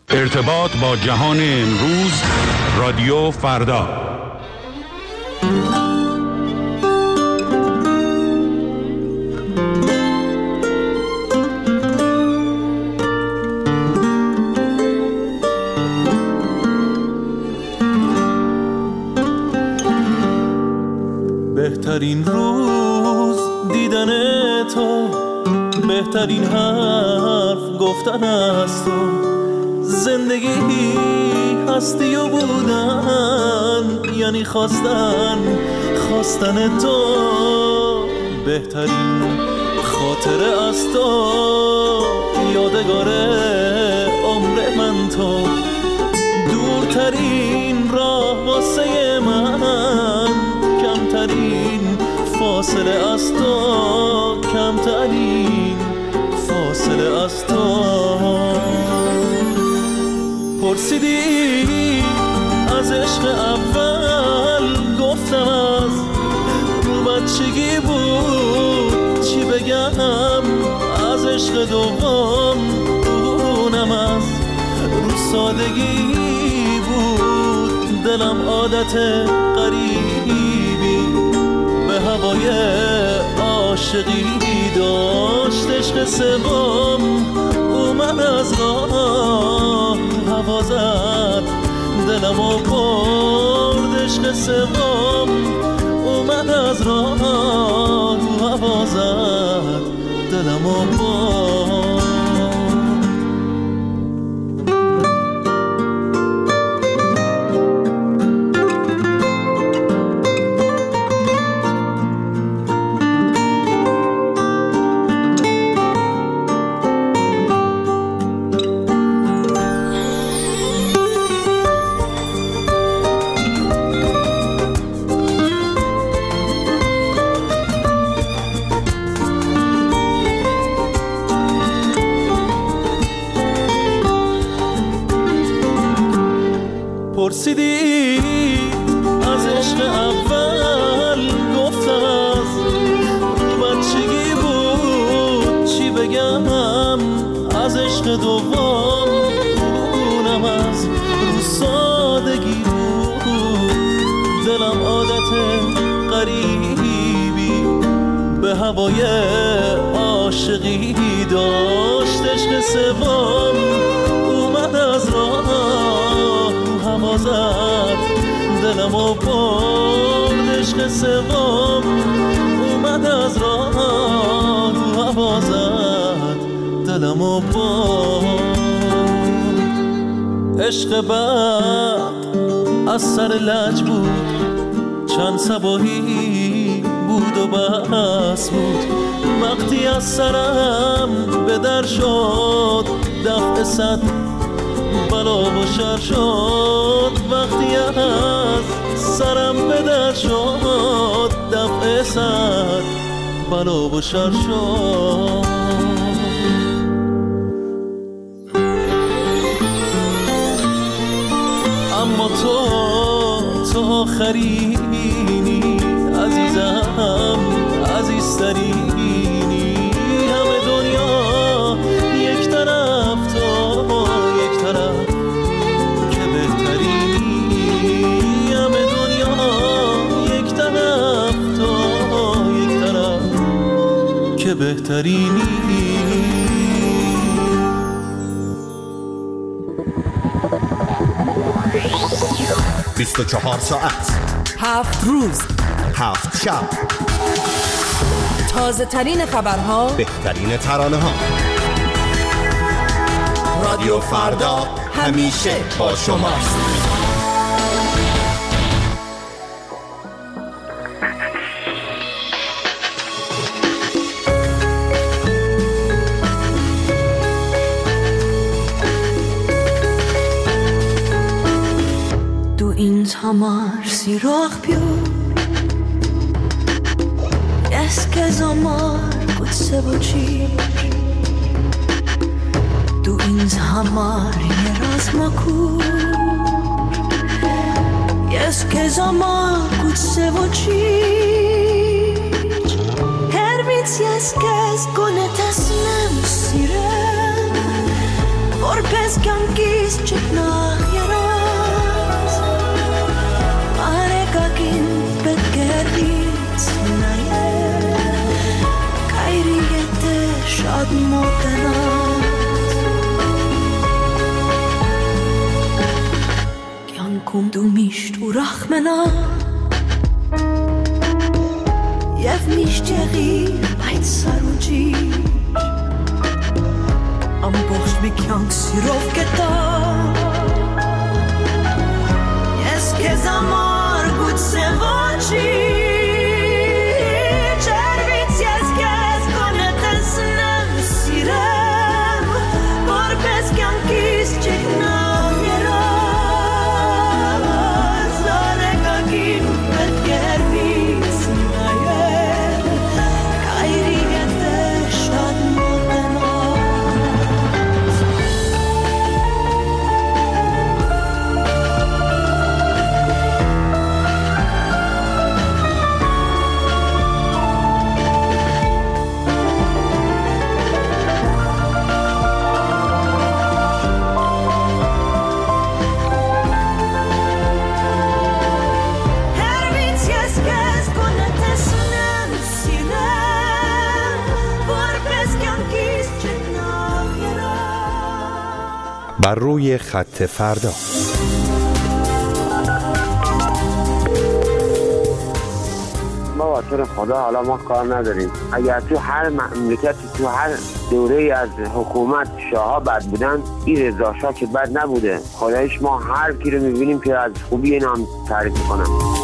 ارتباط با جهان امروز، رادیو فردا. بهترین روز دیدن تو، بهترین حرف گفتن از تو، زندگی هستی و بودن یعنی خواستن تو، بهترین خاطره از تو، یادگار عمر من تو، دورترین راه واسه من، کمترین فاصله از تو، کمترین فاصله از تو. پرسیدی از عشق اول، گفتم از رو بچگی بود، چی بگم از عشق دوم، اونم از رو سادگی بود، دلم عادت غریبی به هوای عاشقی داشت، عشق سوم اومد از راه هوا زد، دلمو برد، عشق سوم اومد از راه هوا زد، دلمو برد. پرسیدی از عشق اول، گفتم از رو بچگی بود، چی بگم از عشق دوم، اونم از رو سادگی بود، دلم عادت غریبی به هوای عاشقی داشت، عشق سوم اومد از راه هوا زد، دلمو برد، عشق سوم اومد از راه هوا زد، دلمو برد. عشق بعد از سر لج بود، چند صباحی بود و بس بود، وقتی از سرم به در شد، دفع صد بلا و شر شد، وقتی از سرم به در شد، دفع صد بلا و شر شد. اما تو آخرینی، عزیزم عزیزترینی، همه دنیا یک طرف، تو یک طرف که بهترینی، همه دنیا یک طرف، تو یک طرف که بهترینی. 24 ساعت، 7 روز، 7 شب، تازه ترین خبرها، بهترین ترانه ها. رادیو فردا همیشه با شماست. Amarsi rohpiu Eskez amar kutse bochir Du inz hamar yeraz makur Eskez amar kutse bochir Her bit eskez gonet esnem sirem Vor Vorpes kankis chiknayeras Arekakin betgervits naye Kayriyete shad motenas Kyankum dumisht u rakhmena Yev mishteri bayt saruji Ամբողջ մի կյանք սիրով կետա Ես քեզ համար գուցե ոչինչ Չերվից ես քեզ գոնե տեսնեմ սիրեմ Որպես կյանքիս չգնամ երազ Արեկագին պետք է հեռվից նայել Կայրի հետ է շատ մոտենալ بر روی خط فردا ما واسه خدا حالا ما کار نداریم اگر تو هر مملکتی تو هر دوره از حکومت شاه‌ها بد بودن این رضا شاه که بد نبوده خدایش ما هر کی رو می‌بینیم که از خوبی اینا هم تعریف کنم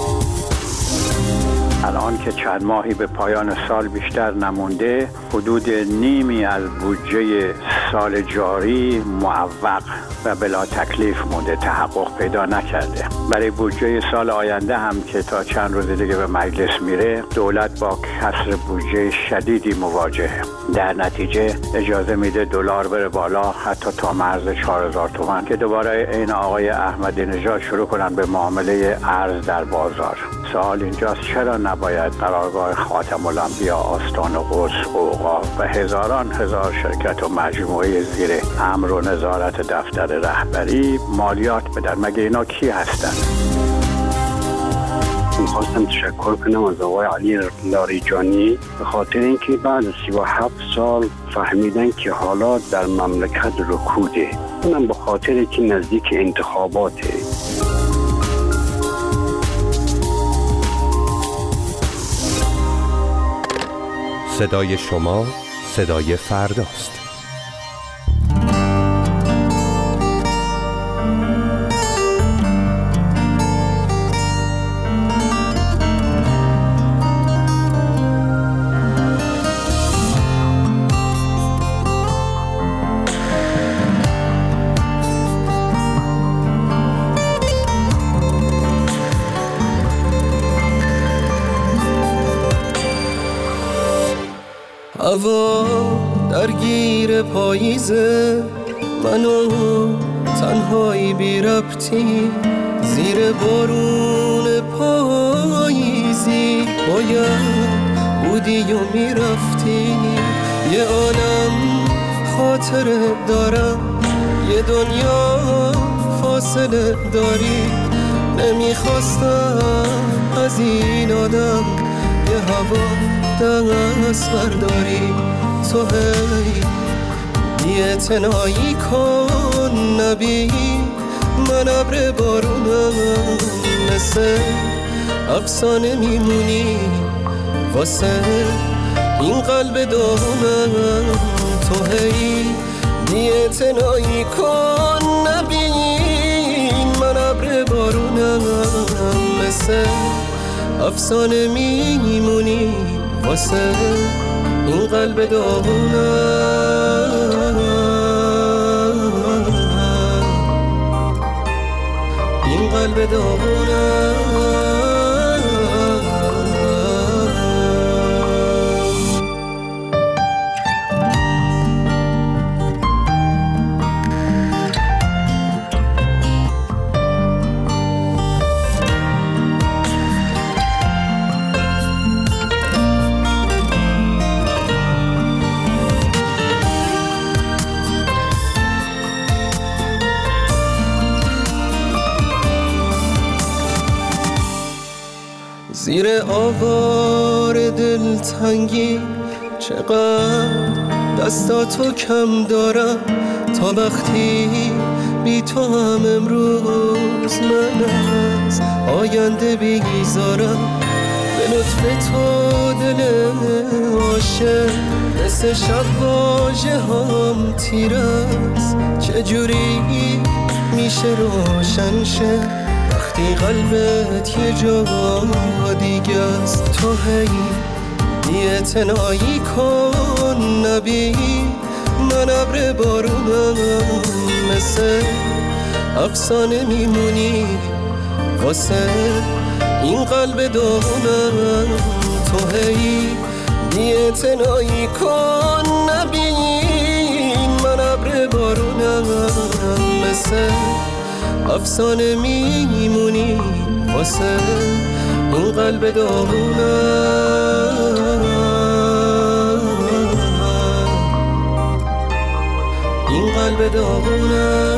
الان که چند ماهی به پایان سال بیشتر نمونده حدود نیمی از بودجه سال جاری معوق و بلا تکلیف مونده تحقق پیدا نکرده برای بودجه سال آینده هم که تا چند روز دیگه به مجلس میره دولت با کسر بودجه شدیدی مواجهه در نتیجه اجازه میده دلار بره بالا حتی تا مرز 4000 تومان که دوباره عین آقای احمدی نژاد شروع کنن به معامله ارز در بازار سوال اینجاست چرا نباید قرارگاه خاتم الانبیا آستان قدس اوقاف و هزاران هزار شرکت و مجموعه زیر امر و نظارت دفتر رهبری مالیات بدن مگه اینا کی هستن؟ میخواستم تشکر کنم از آقای علی لاریجانی به خاطر اینکه بعد از 37 سال فهمیدن که حالات در مملکت رکوده اونم به خاطر که نزدیک انتخاباته صدای شما صدای فرداست هوا درگیر پاییزه منو تنهایی بی ربطی زیر بارون پاییزی باید بودی و میرفتی یه عالم خاطره دارم یه دنیا فاصله داری نمیخواستم از این آدم یه هوا دست برداری تو هی بی‌اعتنایی کن نبی من ابر بارونم مثل افسانه میمونی واسه این قلب داغونم تو هی بی‌اعتنایی کن نبی من ابر بارونم مثل افسانه میمونی واسه این قلب داغونم این قلب داغونم زیر آوار دلتنگی چقدر دستاتو کم دارم تا وقتی بی تو هم امروز من از آینده بیزارم. به لطف تو دل عاشق مثل شب واژه هم تیر است، چجوری میشه روشن شه وقتی قلبت یه جا دیگه است. تو هی بی‌اعتنایی کن نبی، من ابر بارونم مثل افسانه میمونی واسه این قلب داغونم. تو هی بی‌اعتنایی کن نبین، من ابر بارونم مثل افسانه میمونی واسه این قلب داغونم. این قلب داغونم.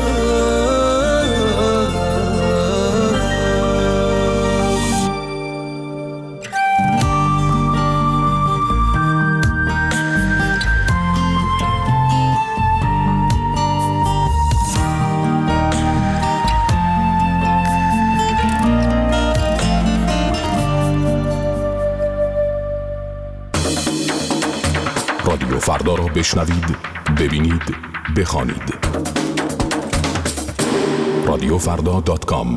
رادیو فردا را بشنوید، ببینید، بخوانید. radiofrda.com.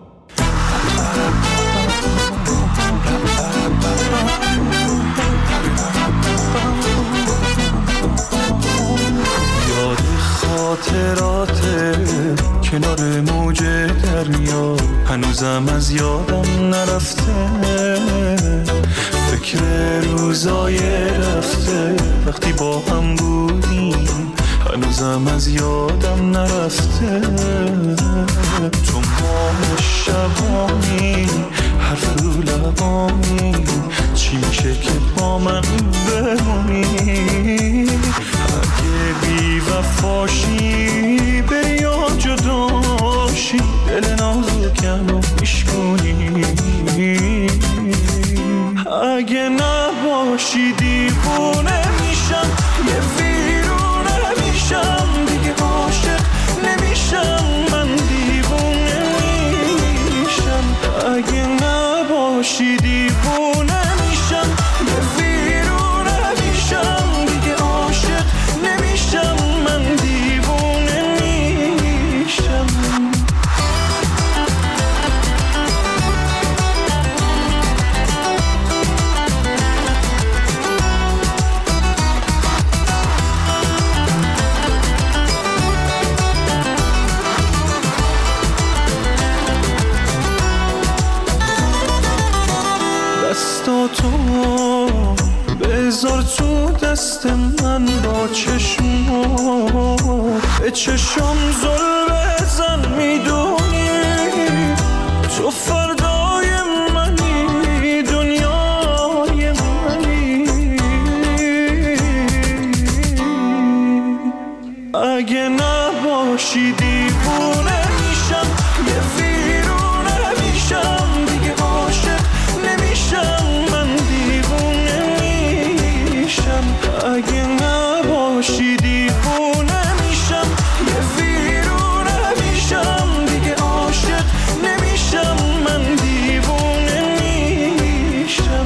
یاد خاطرات کنار موج دریا هنوزم از یادم نرفته، فکر روزای رفته وقتی با هم بودیم هنوزم از یادم نرفته. تو ماه شبانی حرف رو لبانی چی میشه که با من بمونی؟ اگه بی وفاشی بری یا جداشی دل نازکم رو میشکنی. اگه نباشی دیوونه میشم، یه ویرونه میشم، دیگه عاشق نمیشم، من دیوونه میشم. اگه نباشی دیوونه میشم، یه ویرونه میشم، دیگه عاشق نمیشم، من دیوونه میشم. دستاتو بذار تو دست من، با چشمو به چشم زل بزن، میدونی تو فردای منی، دنیای منی. اگه نباشی دیوونه میشم، یه ویرونه میشم، دیگه عاشق نمیشم، من دیوونه میشم. اگه نباشی دیوونه میشم، یه ویرونه میشم، دیگه عاشق نمیشم، من دیوونه میشم.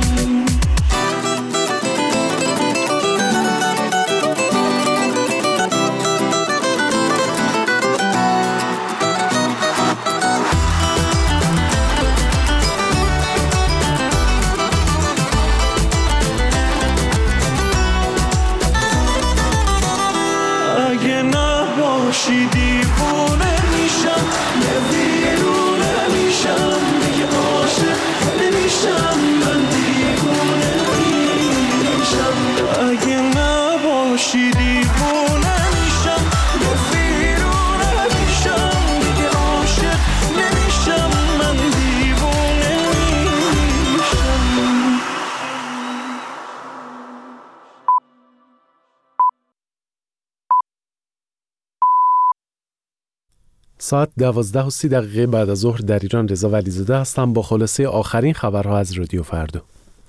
اگه نباشی دیوونه میشم، یه ویرونه میشم، دیگه عاشق نمیشم، من دیوونه میشم. اگه نباشی دیوونه میشم، یه ویرونه میشم، دیگه عاشق نمیشم، من دیوونه میشم. ساعت 12:30 بعد از ظهر در ایران. رضا ولیزاده هستم با خلاصه آخرین خبرها از رادیو فردا.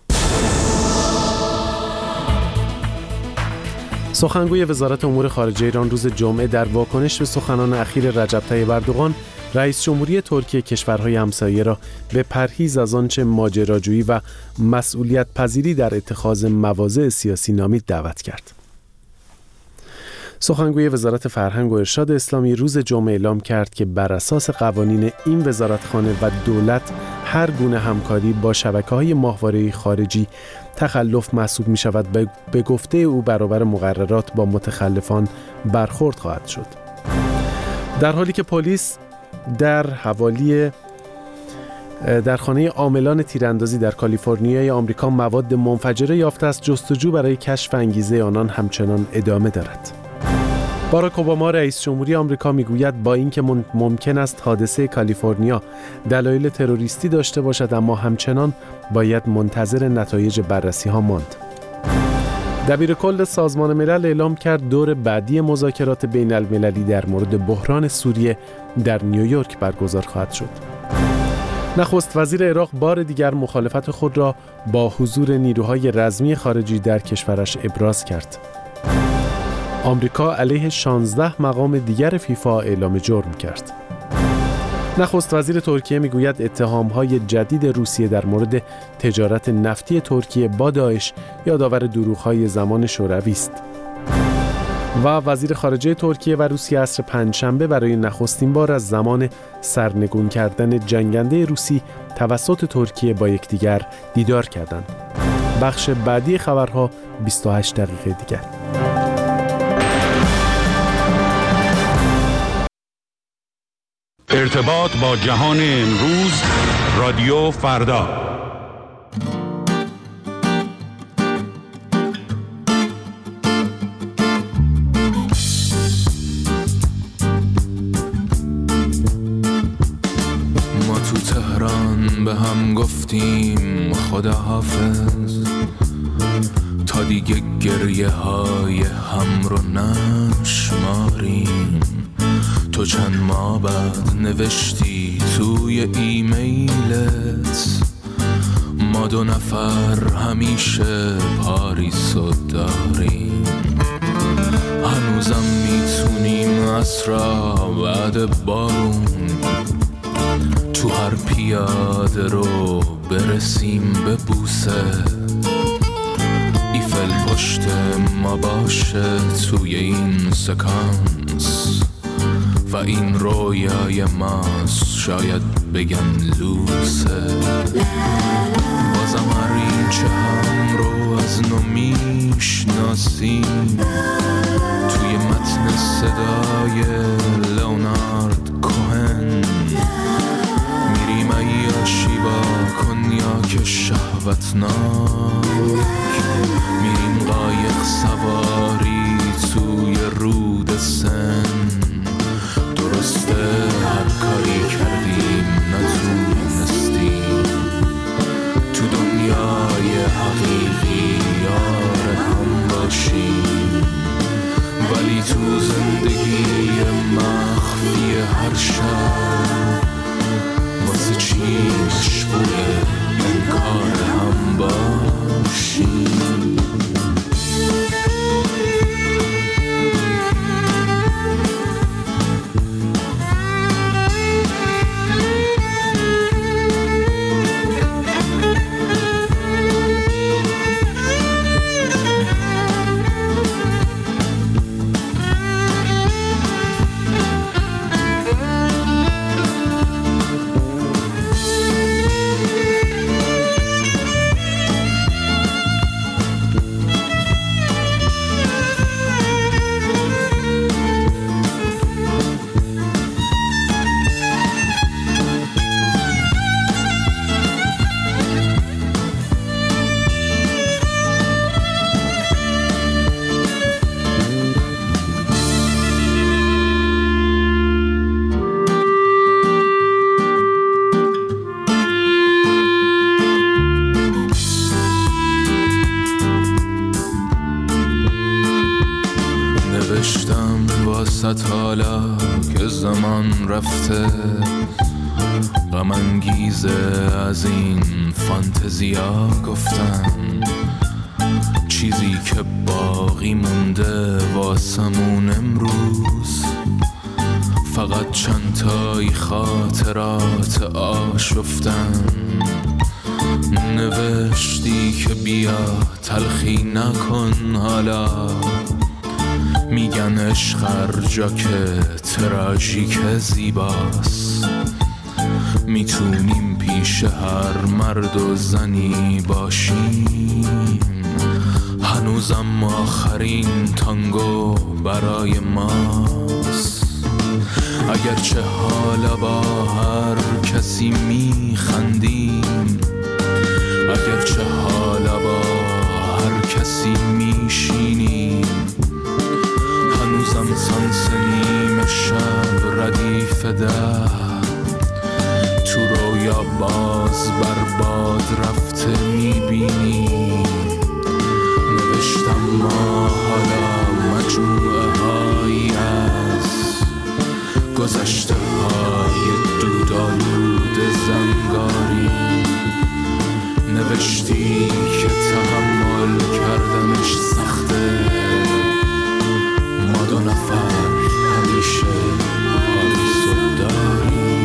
سخنگوی وزارت امور خارجه ایران روز جمعه در واکنش به سخنان اخیر رجب طیب اردوغان، رئیس جمهوری ترکیه کشورهای همسایه را به پرهیز از آنچه ماجراجویی و مسئولیت پذیری در اتخاذ مواضع سیاسی نامید دعوت کرد. سخنگوی وزارت فرهنگ و ارشاد اسلامی روز جمعه اعلام کرد که بر اساس قوانین این وزارتخانه و دولت هر گونه همکاری با شبکه‌های ماهواره‌ای خارجی تخلف محسوب می‌شود. به گفته او برابر مقررات با متخلفان برخورد خواهد شد. در حالی که پلیس در خانه عاملان تیراندازی در کالیفرنیای آمریکا مواد منفجره یافته است، جستجو برای کشف انگیزه آنان همچنان ادامه دارد. باراک اوباما رئیس جمهوری آمریکا میگوید با اینکه ممکن است حادثه کالیفرنیا دلایل تروریستی داشته باشد، اما همچنان باید منتظر نتایج بررسی ها ماند. دبیر کل سازمان ملل اعلام کرد دور بعدی مذاکرات بین المللی در مورد بحران سوریه در نیویورک برگزار خواهد شد. نخست وزیر عراق بار دیگر مخالفت خود را با حضور نیروهای رزمی خارجی در کشورش ابراز کرد. آمریکا علیه 16 مقام دیگر فیفا اعلام جرم کرد. نخست وزیر ترکیه میگوید اتهام‌های جدید روسیه در مورد تجارت نفتی ترکیه با داعش یادآور دروغ‌های زمان شوروی است. و وزیر خارجه ترکیه و روسیه عصر پنجشنبه برای نخستین بار از زمان سرنگون کردن جنگنده روسی توسط ترکیه با یکدیگر دیدار کردند. بخش بعدی خبرها 28 دقیقه دیگر. ارتباط با جهان امروز، رادیو فردا. ما تو تهران به هم گفتیم خداحافظ، تا دیگه گریه های هم رو نشماریم. تو چند ماه بعد نوشتی توی ایمیلت ما دو نفر همیشه پاریسو داریم. هنوزم میتونیم عصرا بعد بارون تو هر پیاده رو برسیم به بوسه. ایفل پشت ما باشه توی این سکانس و این رویای ماست، شاید بگن لوسه. بازم هر این چه هم رو از نو میشناسیم توی متن صدای لئونارد کوهن. میریم عیاشی با کنیاک شهوتناک، میریم قایق سواری توی رود سن. درسته هر کاری کردیم نتونستیم تو دنیای حقیقی یار هم باشیم، ولی تو زندگی مخفی هر شب واسه چی مشغول انکار هم باشیم. زمان رفته، غم انگیزه از این فانتزیا گفتن. چیزی که باقی مونده واسمون امروز فقط چند تایی خاطرات آشفتن. نوشتی که بیا تلخی نکن، حالا میگن عشق هر جا که تراژیک زیباست. میتونیم پیش هر مرد و زنی باشیم، هنوزم آخرین تانگو برای ماست. اگرچه حالا با هر کسی میخندیم، اگرچه حالا با هر کسی میشینیم، هنوزم سانس نیمه شب ردیف در تو رویا باز بر باد رفته میبینیم. نوشتم ما حالا مجموعه هایی از گذشته های دودالود زنگاری. نوشتی که تحمل کردنش سخته، ما دو نفر همیشه پاییزو داریم.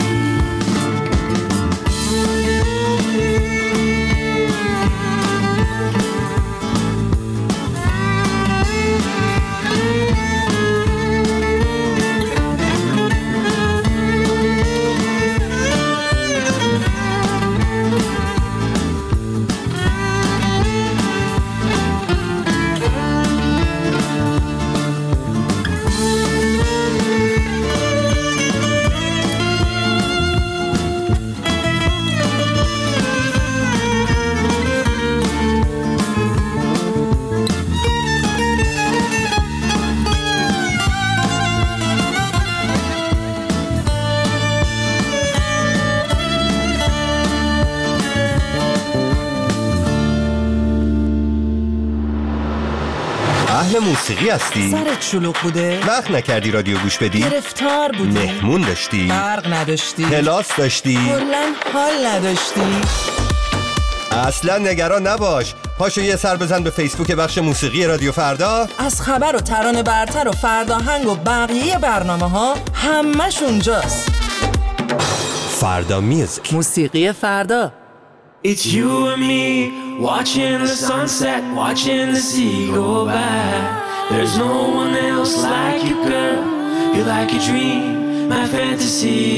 موسیقی هستی؟ سرت شلوغ بوده؟ وقت نکردی رادیو گوش بدی؟ گرفتار بودی؟ مهمون داشتی؟ برق نداشتی؟ کلاس داشتی؟ کلاً حال نداشتی؟ اصلا نگران نباش، پاشو یه سر بزن به فیسبوک بخش موسیقی رادیو فردا. از خبر و ترانه برتر و فرداهنگ و بقیه برنامه ها همش اونجاست. فردا میوزیک، موسیقی فردا. It's you and me, watching the sunset, watching the sea go by. There's no one else like you, girl. You're like a dream, my fantasy.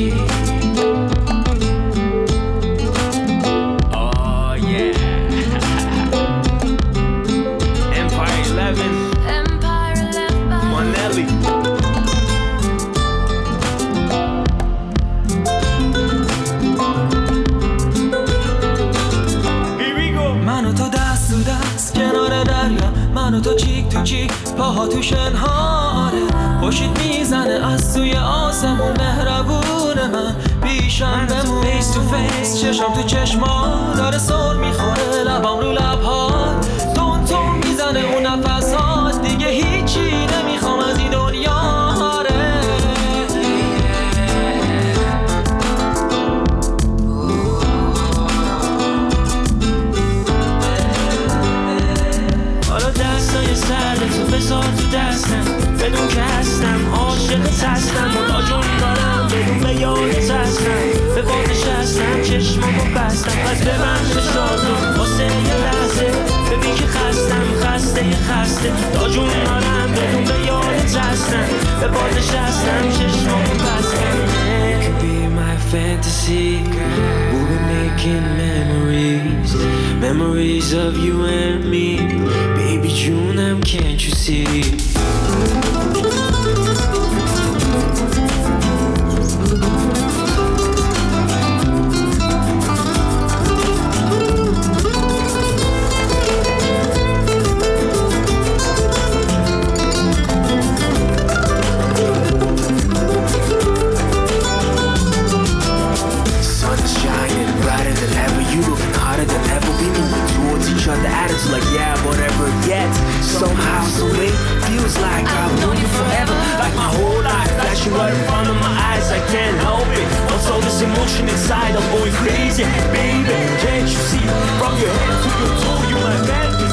Oh yeah. Empire 11. Empire 11. Monelli. کنار دریا، من و تو چیک تو چیک، پاها تو شنهاره. خوشید میزنه از توی آسمون، مهربون من پیشم بمون. فیس تو فیس، چشم تو چشما، داره سر میخوره لبام رو لبها. تون تون میزنه اون نفسات، دیگه هیچی نمیخوام از این دنیا. تو بذار تو دستم، بدون که هستم عاشقت هستم. خدا جون دارم بدون به یادت هستم. به بادش هستم چشمامو بستم، پس ببند شادم واسه یه لحظه. ببین که خسته تا جون دارم بدون به یادت هستم. به بادش هستم چشمامو بستم. It could be my fantasy, we'll be making memories, memories of you and me. Baby June, can't you see? Like yeah, whatever yet somehow, some way feels of my eyes, I can't help it. What's all this emotion inside? I'm going crazy, baby. Can't you see? From your head to your toe, you my madness.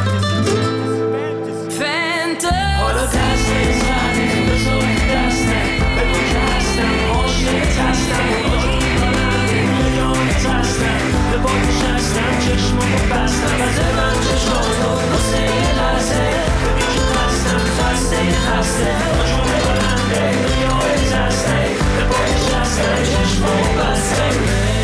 حالا دست زدی بزرگ دستم بگو که هستم عاشقت هستم آجون دارم میلیونت هستم به بادش هستم چشممو بستم از من چشماتو واسه یه لحظه ببین که هستم خسته آجون دارم میلیونت هستم به بادش هستم چشممو بستم.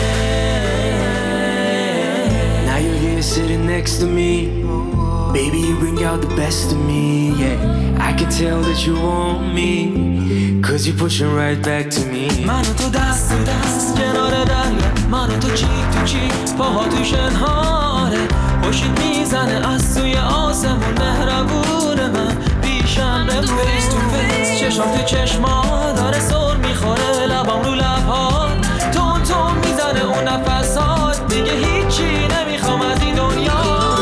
Now you're here sitting next to me. Baby, you bring out the best of me, yeah. I can tell that you want me, cause you're pushing right back to me. منو تو دست تو دست کنار دریا، منو تو چیک تو چیک پاها تو شنهاره، خوشید میزنه از توی آسمون مهربون من پیشم به فیس تو فیس، چشم تو چشما داره سر میخوره، لبام رو لبها تون تون میزنه اون نفسات، دیگه هیچی نمیخوام از این دنیا.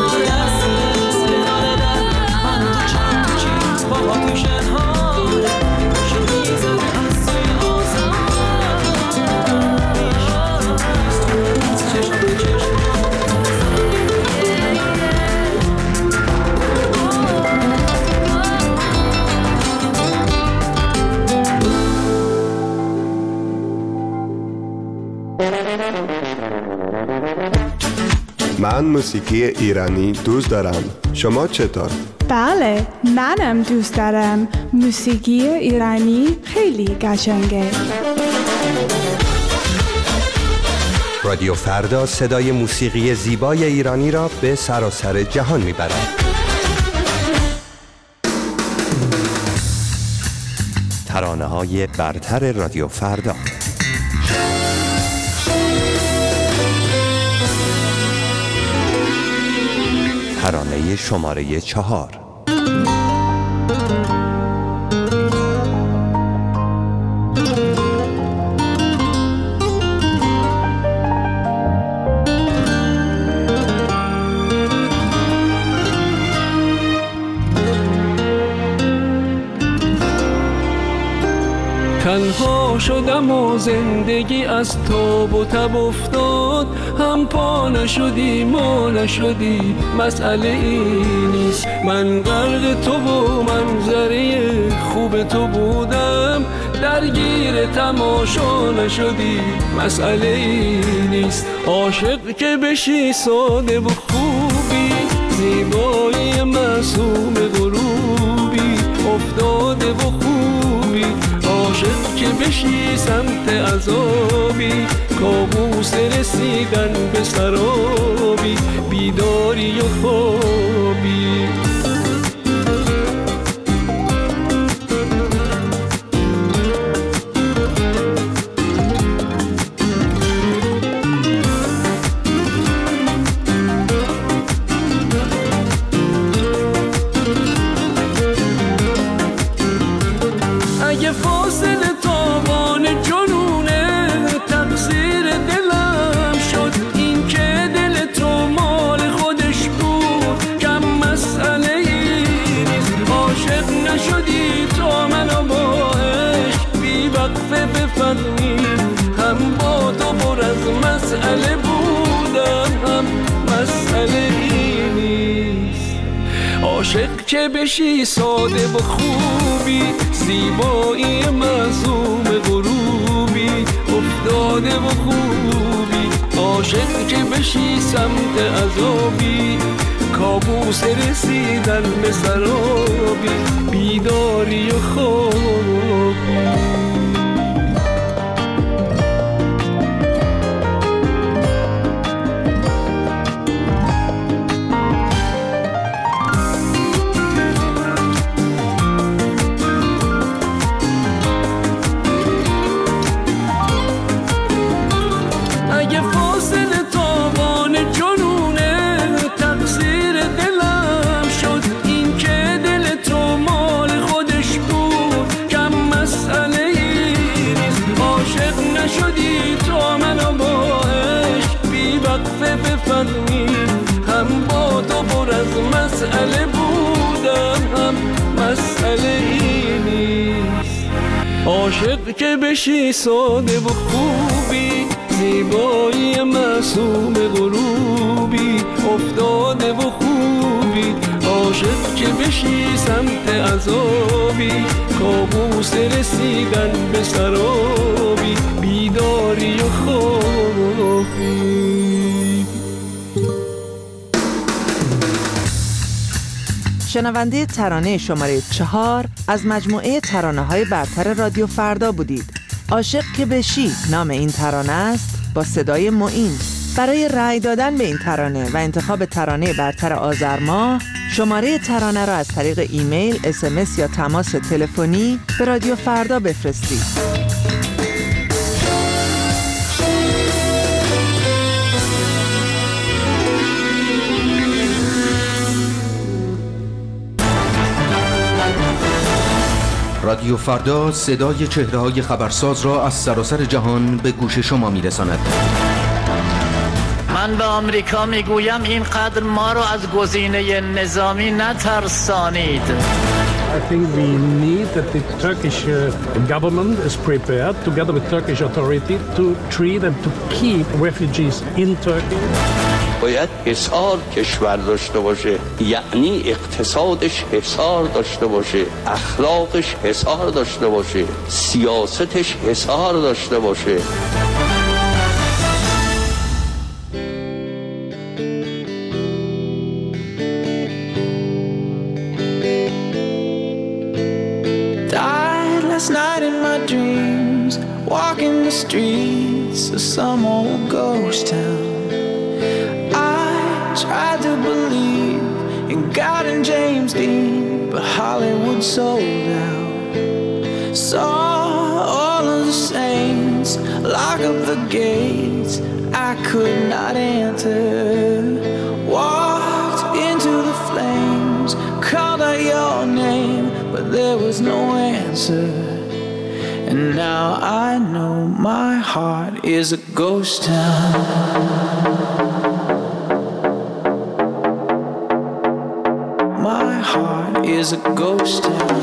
من موسیقی ایرانی دوست دارم. شما چطور؟ بله، منم دوست دارم. موسیقی ایرانی خیلی قشنگه. رادیو فردا صدای موسیقی زیبای ایرانی را به سراسر جهان میبرد. ترانه‌های برتر رادیو فردا. ترانه شماره 4. تنها شدم و زندگی از تاب و تب افتاد، هم پا نشدی ما نشدی، مسئله این نیست. من غرق تو و منظره خوب تو بودم، درگیر تماشا نشدی، مسئله این نیست. عاشق که بشی ساده و خوبی، زیبایی معصوم غروبی، افتاده و خوبی، عاشق که بشی سمت عذابی، کابوس رسیدن به سرابی، بیداری و خوابی. هم با تو پر از مسئله بودم، هم مسئله این نیست. عاشق که بشی ساده و خوبی، زیبایی معصوم غروبی، افتاده و خوبی، عاشق که بشی سمت عذابی، کابوس رسیدن به سرابی، بیداری و خوابی. هم با تو پر از مسئله بودم، هم مسئله این نیست. عاشق که بشی ساده و خوبی، زیبایی معصوم غروبی، افتاده و خوبی، عاشق که بشی سمت عذابی، کابوس رسیدن به سرابی، بیداری و خوابی. شنونده ترانه شماره 4 از مجموعه ترانه‌های برتر رادیو فردا بودید. عاشق که بشی نام این ترانه است با صدای معین. برای رأی دادن به این ترانه و انتخاب ترانه برتر آذر ماه، شماره ترانه را از طریق ایمیل، SMS یا تماس تلفنی به رادیو فردا بفرستید. رادیو فردا صدای چهره‌های خبرساز را از سراسر جهان به گوش شما می‌رساند. من به آمریکا میگویم اینقدر ما رو از گزینه نظامی نترسانید. I think we need that the Turkish government is prepared together with Turkish authority to treat and to keep refugees in Turkey. باید حصار کشور داشته باشه، یعنی اقتصادش حصار داشته باشه، اخلاقش حصار داشته باشه، سیاستش حصار داشته باشه. Died last night in my dreams, walking the streets of some old ghost town. Tried to believe in God and James Dean, but Hollywood sold out. Saw all of the saints lock up the gates I could not enter. Walked into the flames, called out your name, but there was no answer. And now I know my heart is a ghost town. Is a ghost town.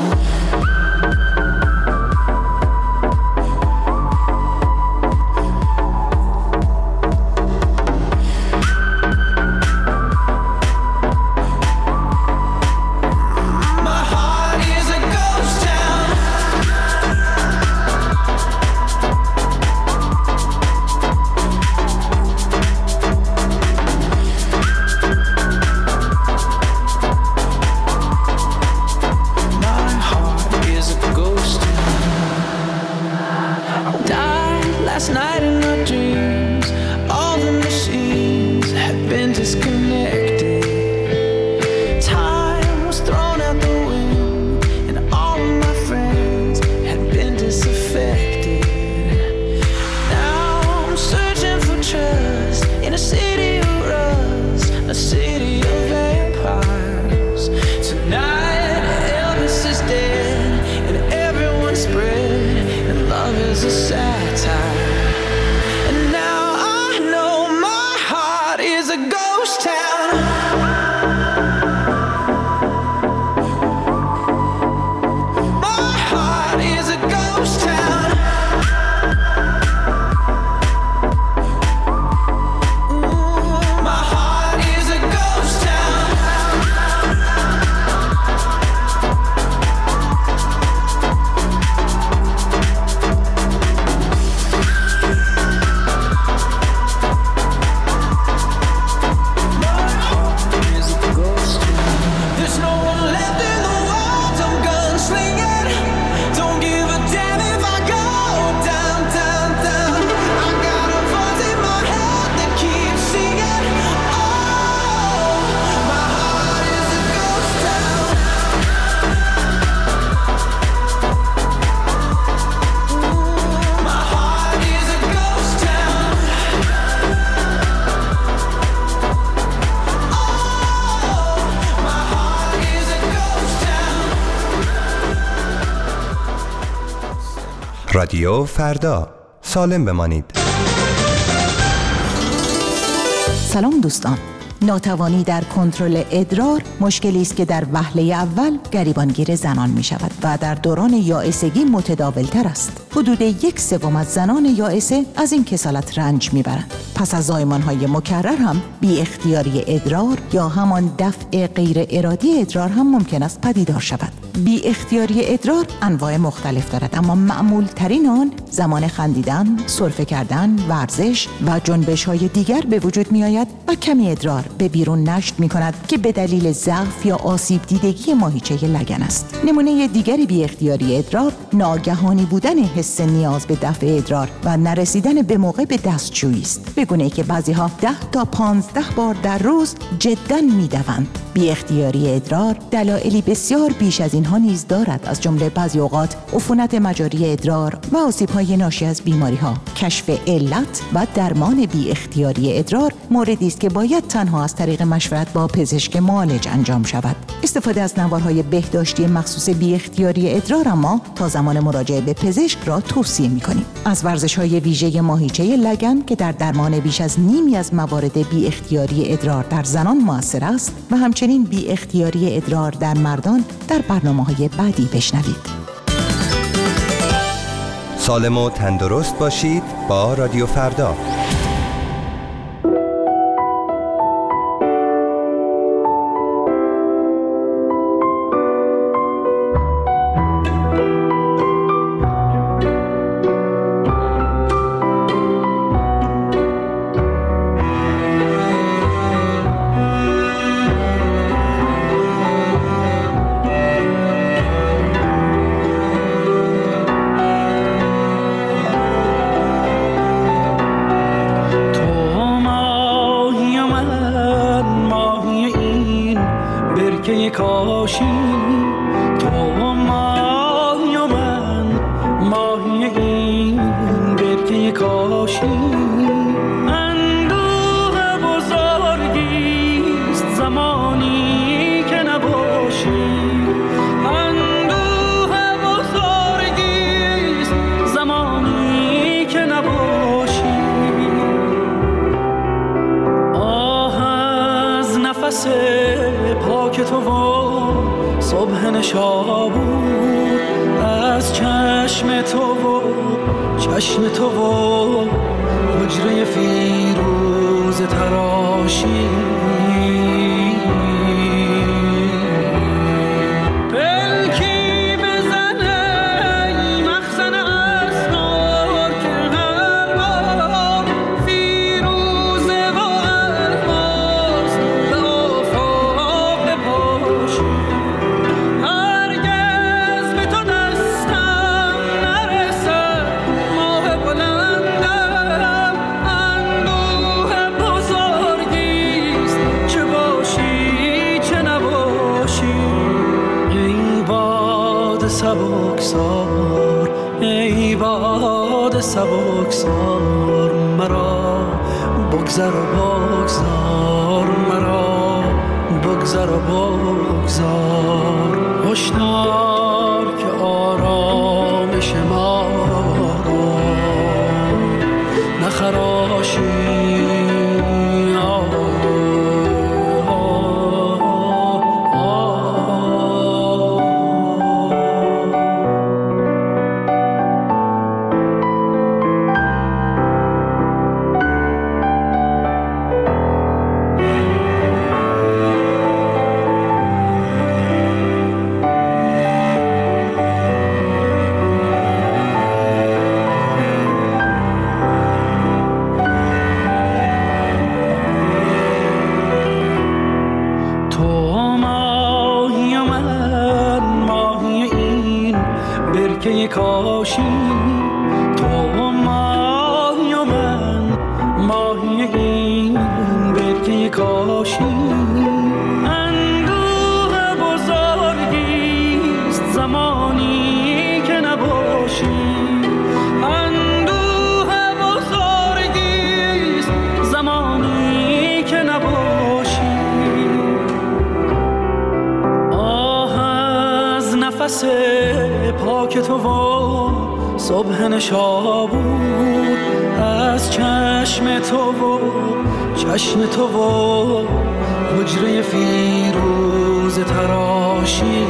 رادیو فردا، سالم بمانید. سلام دوستان، ناتوانی در کنترل ادرار مشکلی است که در وهله اول گریبانگیر زنان می شود و در دوران یائسگی متداولتر است. حدود 1/3 از زنان یائسه از این کسالت رنج می برند. پس از زایمان‌های مکرر هم بی اختیاری ادرار یا همان دفع غیر ارادی ادرار هم ممکن است پدیدار شود. بی اختیاری ادرار انواع مختلف دارد، اما معمول ترین آن زمان خندیدن، سرفه کردن، ورزش و جنبش‌های دیگر به وجود می آید و کمی ادرار به بیرون نشت می کند که به دلیل ضعف یا آسیب دیدگی ماهیچه لگن است. نمونه دیگری بی اختیاری ادرار ناگهانی بودن حس نیاز به دفع ادرار و نرسیدن به موقع به دستشویی است، به گونه‌ای که بعضی‌ها 10 تا 15 بار در روز جداً می‌دوند. بی اختیاری ادرار دلایلی بسیار بیش از اینها نیز دارد، از جمله بعضی اوقات عفونت مجاری ادرار و آسیب‌های ناشی از بیماری‌ها. کشف علت و درمان بی اختیاری ادرار موردی است که باید تنها از طریق مشورت با پزشک معالج انجام شود. استفاده از نوارهای بهداشتی مخصوص بی اختیاری ادرار اما تا زمان مراجعه به پزشک را توصیه می‌کنیم. از ورزش‌های ویژه ماهیچه لگن که در درمان بیش از نیمی از موارد بی اختیاری ادرار در زنان مؤثر است و همچنین بی اختیاری ادرار در مردان در برنامه‌های بعدی بشنوید. سالم و تندرست باشید با رادیو فردا. پاک تو و صبح نشابور از چشم تو و حجره فیروز تراشی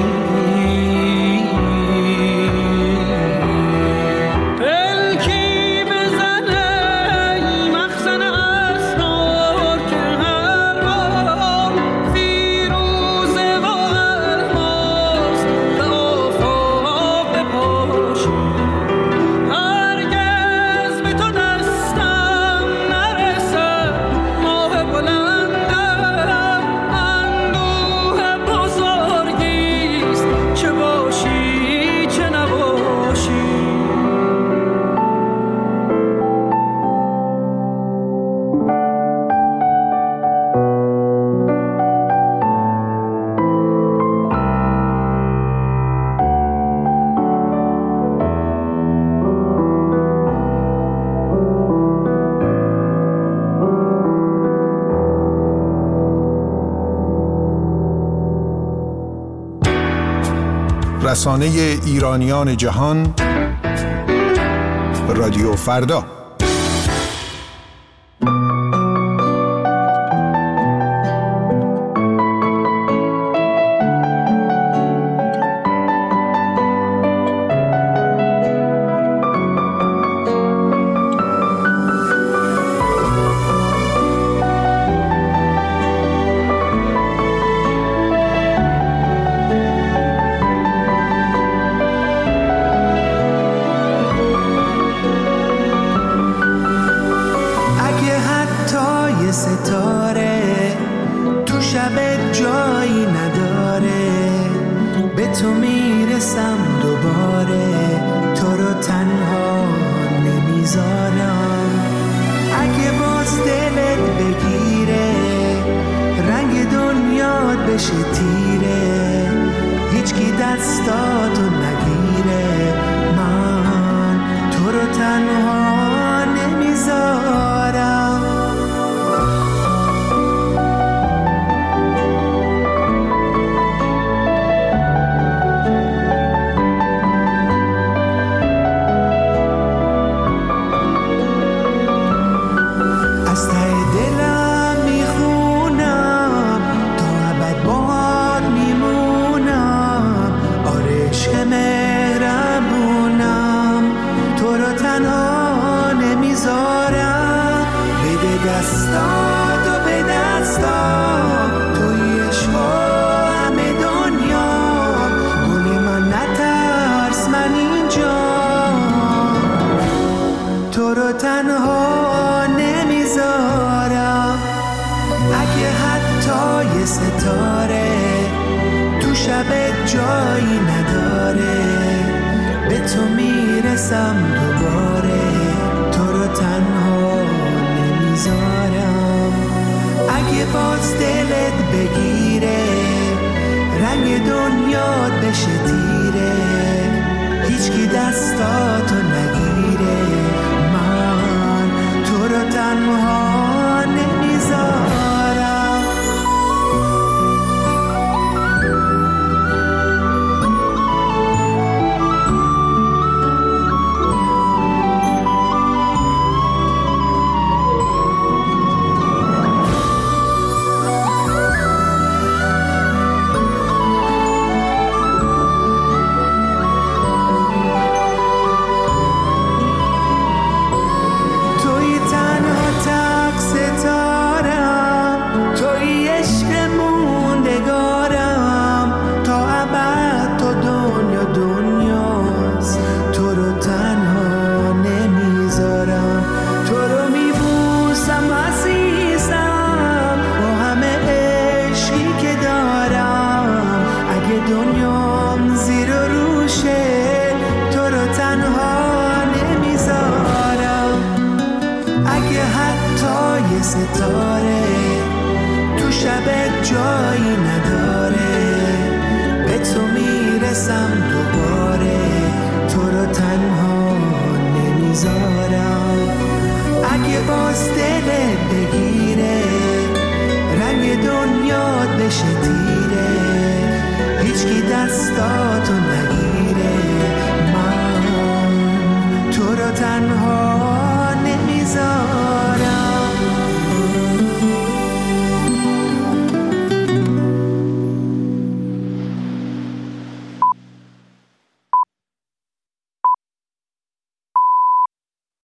رسانه ایرانیان جهان رادیو فردا. بشه تیره هیچکی دستاتو